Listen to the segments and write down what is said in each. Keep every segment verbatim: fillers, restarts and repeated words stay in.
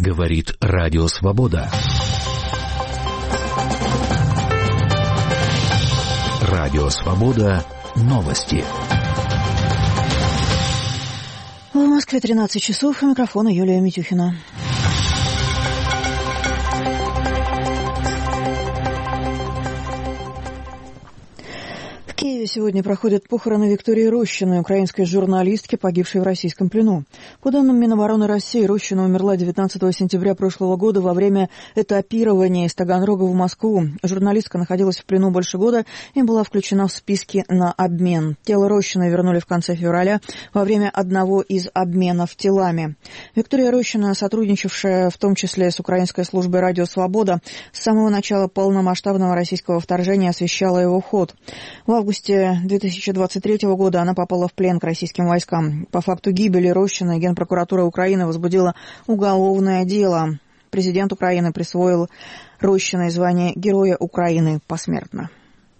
Говорит Радио Свобода. Радио Свобода. Новости. В Москве тринадцать часов. У микрофона Юлия Митюхина. В Киеве сегодня проходят похороны Виктории Рощиной, украинской журналистки, погибшей в российском плену. По данным Минобороны России, Рощина умерла девятнадцатого сентября прошлого года во время этапирования из Таганрога в Москву. Журналистка находилась в плену больше года и была включена в списки на обмен. Тело Рощиной вернули в конце февраля во время одного из обменов телами. Виктория Рощина, сотрудничавшая в том числе с украинской службой «Радио Свобода», с самого начала полномасштабного российского вторжения освещала его ход. В августе две тысячи двадцать третьего года она попала в плен к российским войскам. По факту гибели Рощиной Генпрокуратура Украины возбудила уголовное дело. Президент Украины присвоил Рощиной звание Героя Украины посмертно.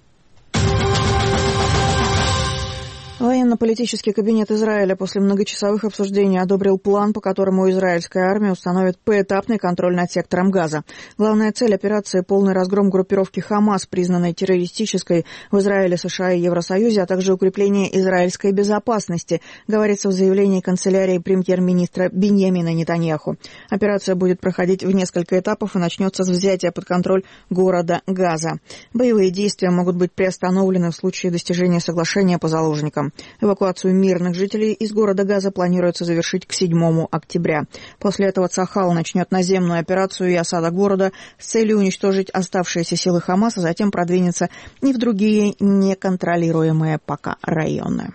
Военно-политический кабинет Израиля после многочасовых обсуждений одобрил план, по которому израильская армия установит поэтапный контроль над сектором Газа. Главная цель операции – полный разгром группировки «Хамас», признанной террористической в Израиле, США и Евросоюзе, а также укрепление израильской безопасности, говорится в заявлении канцелярии премьер-министра Биньямина Нетаньяху. Операция будет проходить в несколько этапов и начнется с взятия под контроль города Газа. Боевые действия могут быть приостановлены в случае достижения соглашения по заложникам. Эвакуацию мирных жителей из города Газа планируется завершить к седьмому октября. После этого Цахал начнет наземную операцию и осада города с целью уничтожить оставшиеся силы Хамас, а затем продвинется и в другие неконтролируемые пока районы.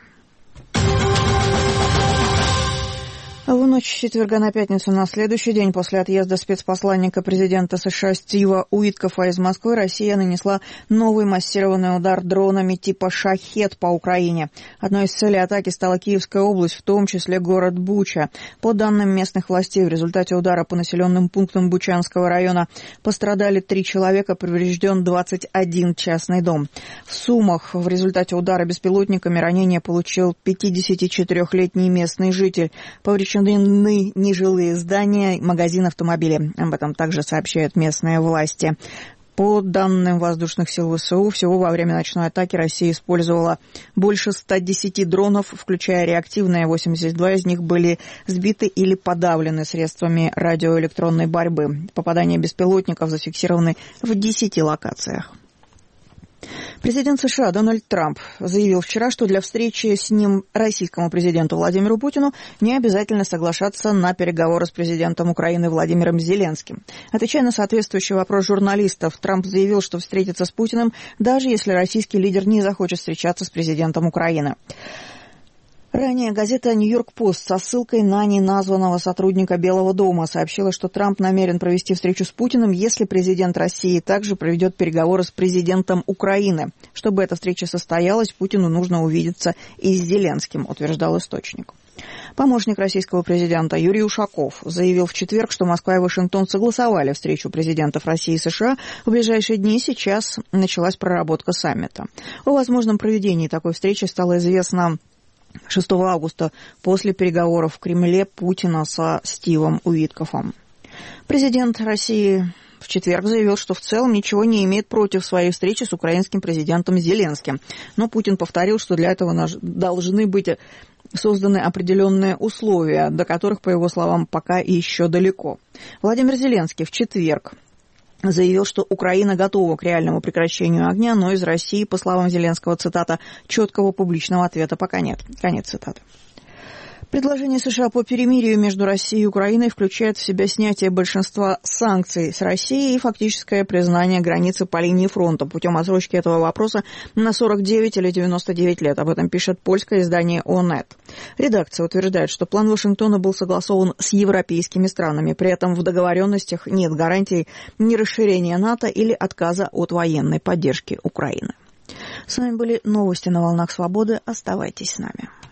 В ночь с четверга на пятницу на следующий день после отъезда спецпосланника президента США Стива Уиткофа из Москвы Россия нанесла новый массированный удар дронами типа «Шахед» по Украине. Одной из целей атаки стала Киевская область, в том числе город Буча. По данным местных властей, в результате удара по населенным пунктам Бучанского района пострадали три человека, поврежден двадцать один частный дом. В Сумах в результате удара беспилотниками ранение получил пятидесятичетырёхлетний местный житель. Поврежден нежилые здания, магазин, автомобили. Об этом также сообщают местные власти. По данным воздушных сил ВСУ, всего во время ночной атаки Россия использовала больше ста десяти дронов, включая реактивные. восемьдесят два из них были сбиты или подавлены средствами радиоэлектронной борьбы. Попадания беспилотников зафиксированы в десяти локациях. Президент США Дональд Трамп заявил вчера, что для встречи с ним российскому президенту Владимиру Путину не обязательно соглашаться на переговоры с президентом Украины Владимиром Зеленским. Отвечая на соответствующий вопрос журналистов, Трамп заявил, что встретится с Путиным, даже если российский лидер не захочет встречаться с президентом Украины. Ранее газета «Нью-Йорк Пост» со ссылкой на неназванного сотрудника Белого дома сообщила, что Трамп намерен провести встречу с Путиным, если президент России также проведет переговоры с президентом Украины. Чтобы эта встреча состоялась, Путину нужно увидеться и с Зеленским, утверждал источник. Помощник российского президента Юрий Ушаков заявил в четверг, что Москва и Вашингтон согласовали встречу президентов России и США. В ближайшие дни сейчас началась проработка саммита. О возможном проведении такой встречи стало известно шестого августа после переговоров в Кремле Путина со Стивом Уиткофом. Президент России в четверг заявил, что в целом ничего не имеет против своей встречи с украинским президентом Зеленским. Но Путин повторил, что для этого должны быть созданы определенные условия, до которых, по его словам, пока еще далеко. Владимир Зеленский в четверг заявил, что Украина готова к реальному прекращению огня, но из России, по словам Зеленского, цитата, четкого публичного ответа пока нет. Конец цитаты. Предложение США по перемирию между Россией и Украиной включает в себя снятие большинства санкций с Россией и фактическое признание границы по линии фронта путем отсрочки этого вопроса на сорок девять или девяносто девять лет. Об этом пишет польское издание Онет. Редакция утверждает, что план Вашингтона был согласован с европейскими странами. При этом в договоренностях нет гарантий ни расширения НАТО или отказа от военной поддержки Украины. С вами были новости на волнах Свободы. Оставайтесь с нами.